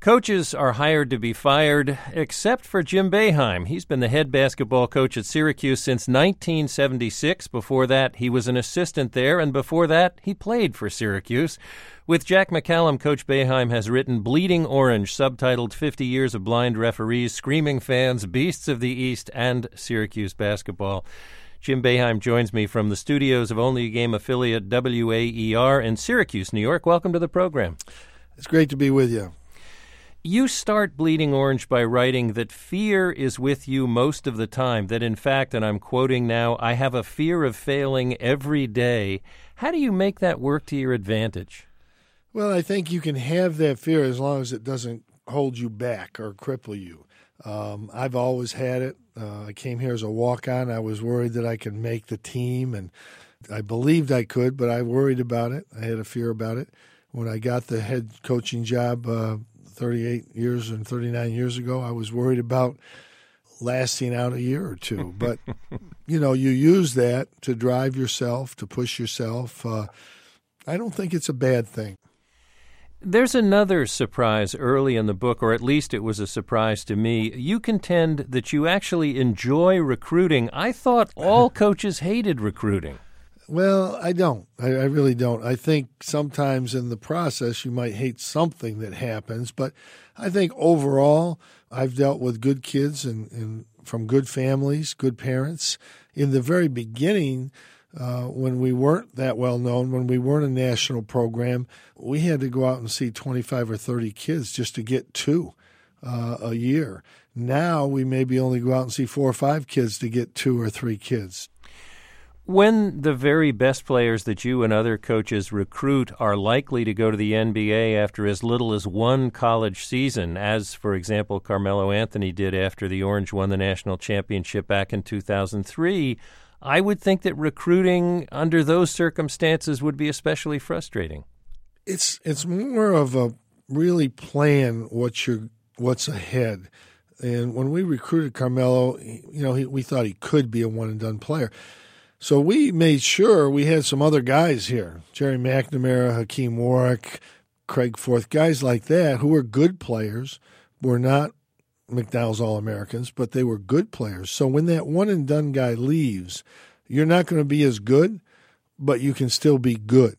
Coaches are hired to be fired, except for Jim Boeheim. He's been the head basketball coach at Syracuse since 1976. Before that, he was an assistant there, and before that, he played for Syracuse. With Jack McCallum, Coach Boeheim has written Bleeding Orange, subtitled 50 Years of Blind Referees, Screaming Fans, Beasts of the East, and Syracuse Basketball. Jim Boeheim joins me from the studios of Only a Game affiliate WAER in Syracuse, New York. Welcome to the program. It's great to be with you. You start Bleeding Orange by writing that fear is with you most of the time, that in fact, and I'm quoting now, I have a fear of failing every day. How do you make that work to your advantage? Well, I think you can have that fear as long as it doesn't hold you back or cripple you. I've always had it. I came here as a walk-on. I was worried that I could make the team, and I believed I could, but I worried about it. I had a fear about it. When I got the head coaching job 38 years and 39 years ago, I was worried about lasting out a year or two. But, you use that to drive yourself, to push yourself. I don't think it's a bad thing. There's another surprise early in the book, or at least it was a surprise to me. You contend that you actually enjoy recruiting. I thought all coaches hated recruiting. Well, I don't. I really don't. I think sometimes in the process you might hate something that happens, but I think overall I've dealt with good kids and from good families, good parents. In the very beginning, when we weren't that well known, when we weren't a national program, we had to go out and see 25 or 30 kids just to get two a year. Now we maybe only go out and see 4 or 5 kids to get 2 or 3 kids. When the very best players that you and other coaches recruit are likely to go to the NBA after as little as one college season, as, for example, Carmelo Anthony did after the Orange won the national championship back in 2003, I would think that recruiting under those circumstances would be especially frustrating. It's more of a really plan what's ahead. And when we recruited Carmelo, we thought he could be a one-and-done player. So we made sure we had some other guys here, Jerry McNamara, Hakeem Warwick, Craig Forth, guys like that who were good players, were not McDowell's All-Americans, but they were good players. So when that one-and-done guy leaves, you're not going to be as good, but you can still be good.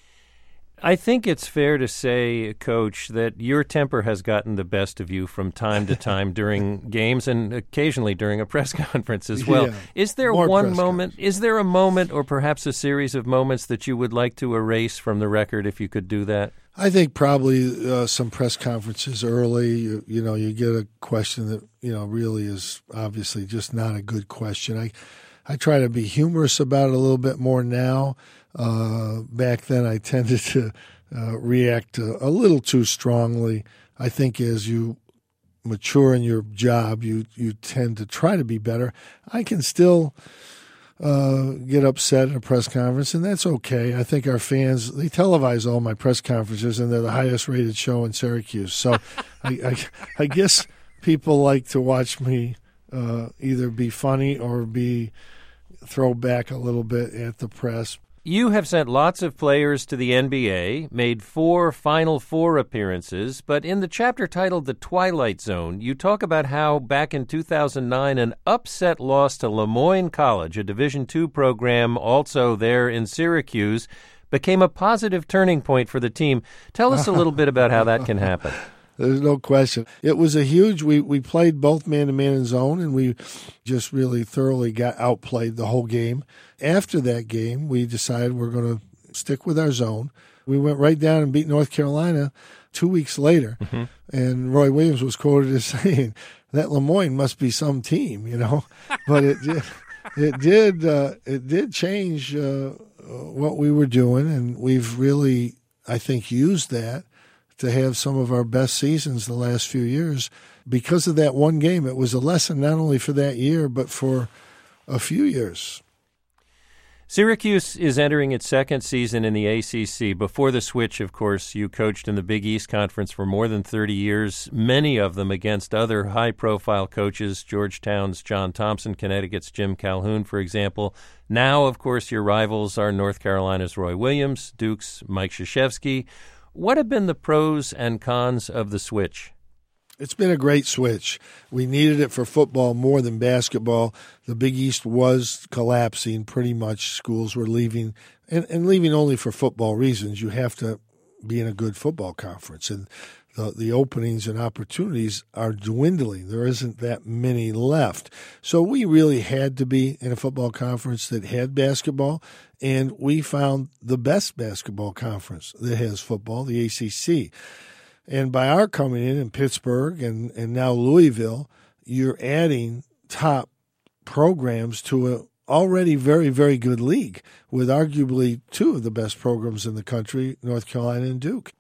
I think it's fair to say, Coach, that your temper has gotten the best of you from time to time during games and occasionally during a press conference as well. Yeah, is there one moment, is there a moment or perhaps a series of moments that you would like to erase from the record if you could do that? I think probably some press conferences early. You get a question that, really is obviously just not a good question. I try to be humorous about it a little bit more now. Back then, I tended to react a little too strongly. I think as you mature in your job, you tend to try to be better. I can still get upset at a press conference, and that's okay. I think our fans, they televise all my press conferences, and they're the highest-rated show in Syracuse. So I guess people like to watch me either be funny or throw back a little bit at the press. You have sent lots of players to the NBA, made 4 Final Four appearances, but in the chapter titled The Twilight Zone, you talk about how back in 2009 an upset loss to Le Moyne College, a Division II program also there in Syracuse, became a positive turning point for the team. Tell us a little bit about how that can happen. There's no question. It was a huge, we played both man-to-man and zone, and we just really thoroughly got outplayed the whole game. After that game, we decided we're going to stick with our zone. We went right down and beat North Carolina 2 weeks later, and Roy Williams was quoted as saying, that Le Moyne must be some team, But it did change what we were doing, and we've really, I think, used that to have some of our best seasons the last few years. Because of that one game, it was a lesson not only for that year, but for a few years. Syracuse is entering its second season in the ACC. Before the switch, of course, you coached in the Big East Conference for more than 30 years, many of them against other high-profile coaches, Georgetown's John Thompson, Connecticut's Jim Calhoun, for example. Now, of course, your rivals are North Carolina's Roy Williams, Duke's Mike Krzyzewski. What have been the pros and cons of the switch? It's been a great switch. We needed it for football more than basketball. The Big East was collapsing pretty much. Schools were leaving, and leaving only for football reasons. You have to be in a good football conference, and the openings and opportunities are dwindling. There isn't that many left. So we really had to be in a football conference that had basketball, and we found the best basketball conference that has football, the ACC. And by our coming in Pittsburgh and now Louisville, you're adding top programs to an already very, very good league with arguably two of the best programs in the country, North Carolina and Duke.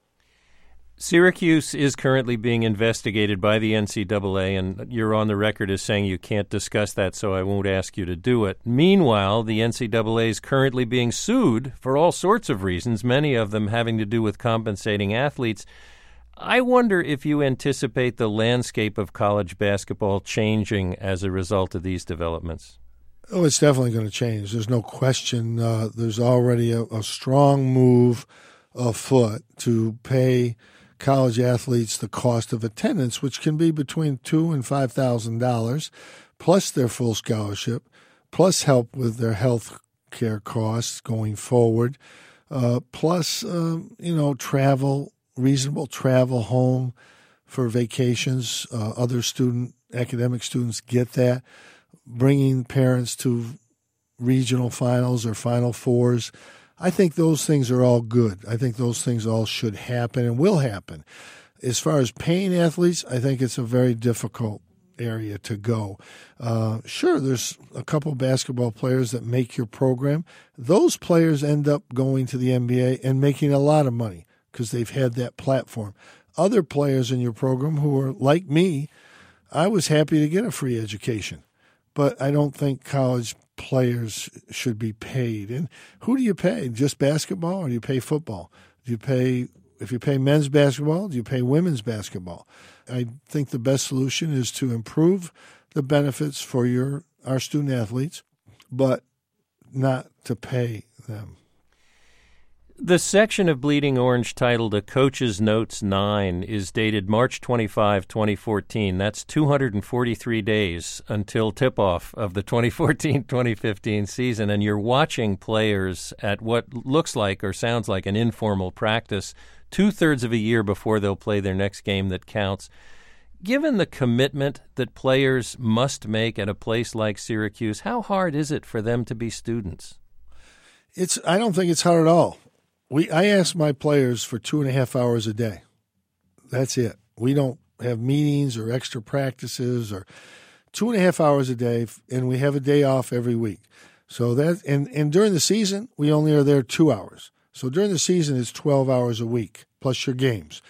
Syracuse is currently being investigated by the NCAA, and you're on the record as saying you can't discuss that, so I won't ask you to do it. Meanwhile, the NCAA is currently being sued for all sorts of reasons, many of them having to do with compensating athletes. I wonder if you anticipate the landscape of college basketball changing as a result of these developments. Oh, it's definitely going to change. There's no question. There's already a strong move afoot to pay college athletes the cost of attendance, which can be between $2,000 and $5,000, plus their full scholarship, plus help with their health care costs going forward, plus travel. Reasonable travel home for vacations. Other academic students get that. Bringing parents to regional finals or Final Fours. I think those things are all good. I think those things all should happen and will happen. As far as paying athletes, I think it's a very difficult area to go. Sure, there's a couple basketball players that make your program. Those players end up going to the NBA and making a lot of money, because they've had that platform. Other players in your program who are like me, I was happy to get a free education, but I don't think college players should be paid. And who do you pay? Just basketball, or do you pay football? If you pay men's basketball, do you pay women's basketball? I think the best solution is to improve the benefits for our student athletes, but not to pay them. The section of Bleeding Orange titled A Coach's Notes 9 is dated March 25, 2014. That's 243 days until tip-off of the 2014-2015 season, and you're watching players at what looks like or sounds like an informal practice 2/3 of a year before they'll play their next game that counts. Given the commitment that players must make at a place like Syracuse, how hard is it for them to be students? I don't think it's hard at all. I ask my players for 2.5 hours a day. That's it. We don't have meetings or extra practices, or 2.5 hours a day, and we have a day off every week. So that and during the season, we only are there 2 hours. So during the season, it's 12 hours a week plus your games.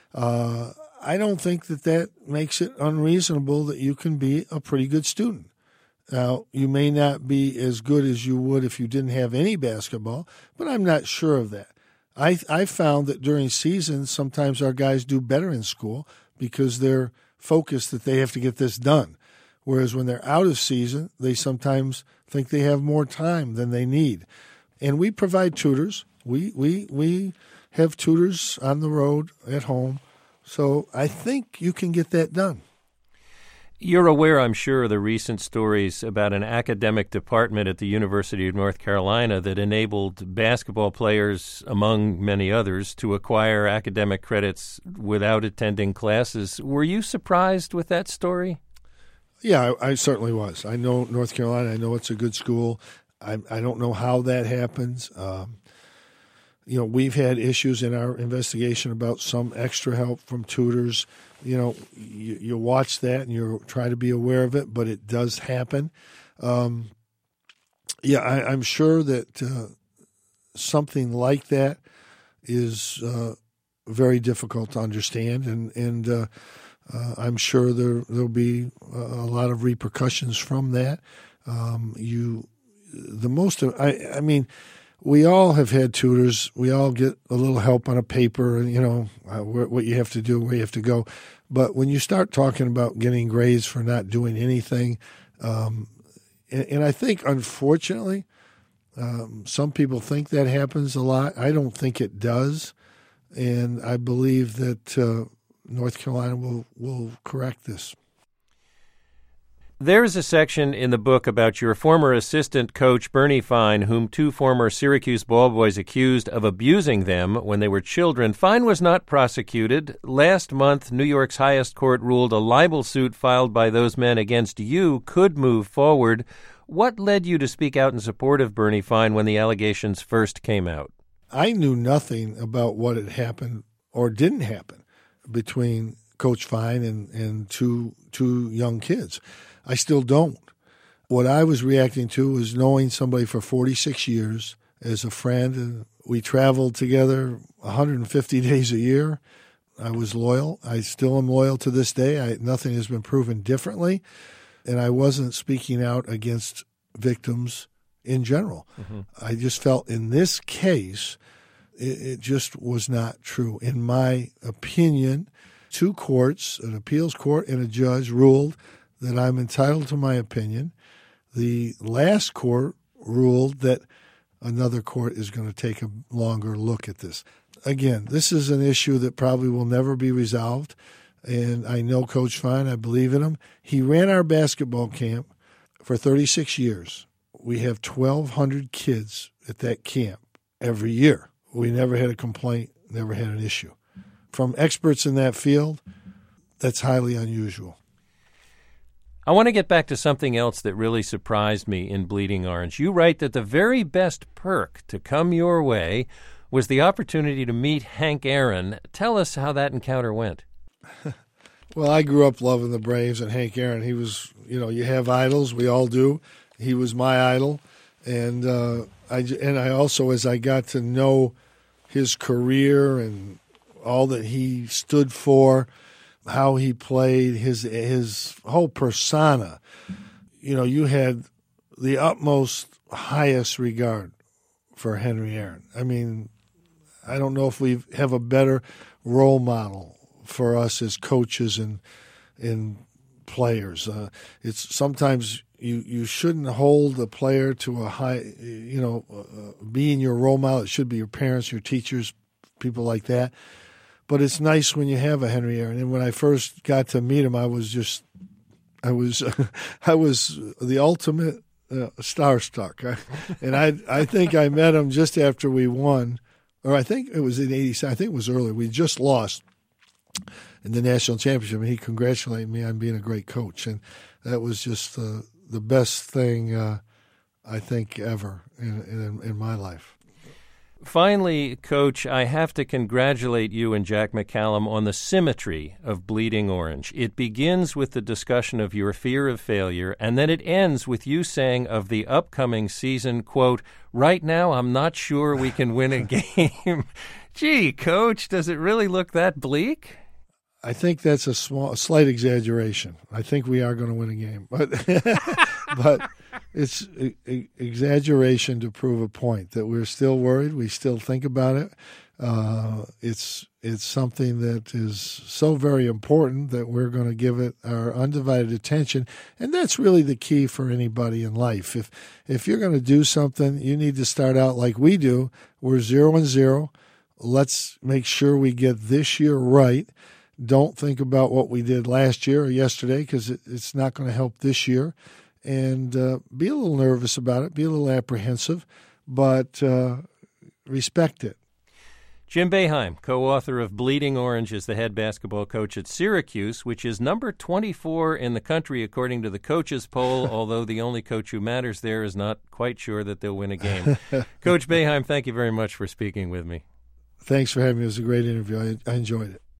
I don't think that makes it unreasonable that you can be a pretty good student. Now, you may not be as good as you would if you didn't have any basketball, but I'm not sure of that. I found that during seasons, sometimes our guys do better in school because they're focused that they have to get this done. Whereas when they're out of season, they sometimes think they have more time than they need. And we provide tutors. We have tutors on the road at home. So I think you can get that done. You're aware, I'm sure, of the recent stories about an academic department at the University of North Carolina that enabled basketball players, among many others, to acquire academic credits without attending classes. Were you surprised with that story? Yeah, I certainly was. I know North Carolina. I know it's a good school. I don't know how that happens. We've had issues in our investigation about some extra help from tutors. You watch that and you try to be aware of it, but it does happen. I'm sure that something like that is very difficult to understand, and I'm sure there'll be a lot of repercussions from that. We all have had tutors. We all get a little help on a paper, and what you have to do, where you have to go. But when you start talking about getting grades for not doing anything, and I think, unfortunately, some people think that happens a lot. I don't think it does. and I believe that North Carolina will correct this. There's a section in the book about your former assistant coach, Bernie Fine, whom two former Syracuse ball boys accused of abusing them when they were children. Fine was not prosecuted. Last month, New York's highest court ruled a libel suit filed by those men against you could move forward. What led you to speak out in support of Bernie Fine when the allegations first came out? I knew nothing about what had happened or didn't happen between Coach Fine and two young kids. I still don't. What I was reacting to was knowing somebody for 46 years as a friend, and we traveled together 150 days a year. I was loyal. I still am loyal to this day. Nothing has been proven differently, and I wasn't speaking out against victims in general. Mm-hmm. I just felt in this case, it just was not true. In my opinion, two courts, an appeals court and a judge, ruled that I'm entitled to my opinion. The last court ruled that another court is going to take a longer look at this. Again, this is an issue that probably will never be resolved, and I know Coach Fine. I believe in him. He ran our basketball camp for 36 years. We have 1,200 kids at that camp every year. We never had a complaint, never had an issue. From experts in that field, that's highly unusual. I want to get back to something else that really surprised me in Bleeding Orange. You write that the very best perk to come your way was the opportunity to meet Hank Aaron. Tell us how that encounter went. Well, I grew up loving the Braves and Hank Aaron. He was, you have idols. We all do. He was my idol. And I also, as I got to know his career and all that he stood for, how he played, his whole persona, you had the utmost, highest regard for Henry Aaron. I mean, I don't know if we have a better role model for us as coaches and players. It's sometimes you shouldn't hold a player to a high, being your role model. It should be your parents, your teachers, people like that. But it's nice when you have a Henry Aaron. And when I first got to meet him, I was the ultimate starstruck. And I think I met him just after we won, or I think it was in '87. I think it was earlier. We just lost in the national championship, and he congratulated me on being a great coach. And that was just the best thing I think ever in my life. Finally, Coach, I have to congratulate you and Jack McCallum on the symmetry of Bleeding Orange. It begins with the discussion of your fear of failure, and then it ends with you saying of the upcoming season, quote, "Right now, I'm not sure we can win a game." Gee, Coach, does it really look that bleak? I think that's a slight exaggeration. I think we are going to win a game, but it's exaggeration to prove a point that we're still worried. We still think about it. It's something that is so very important that we're going to give it our undivided attention, and that's really the key for anybody in life. If you're going to do something, you need to start out like we do. We're 0-0. Let's make sure we get this year right. Don't think about what we did last year or yesterday, because it's not going to help this year. And be a little nervous about it, be a little apprehensive, but respect it. Jim Boeheim, co-author of Bleeding Orange, is the head basketball coach at Syracuse, which is number 24 in the country according to the coaches poll, although the only coach who matters there is not quite sure that they'll win a game. Coach Boeheim, thank you very much for speaking with me. Thanks for having me. It was a great interview. I enjoyed it.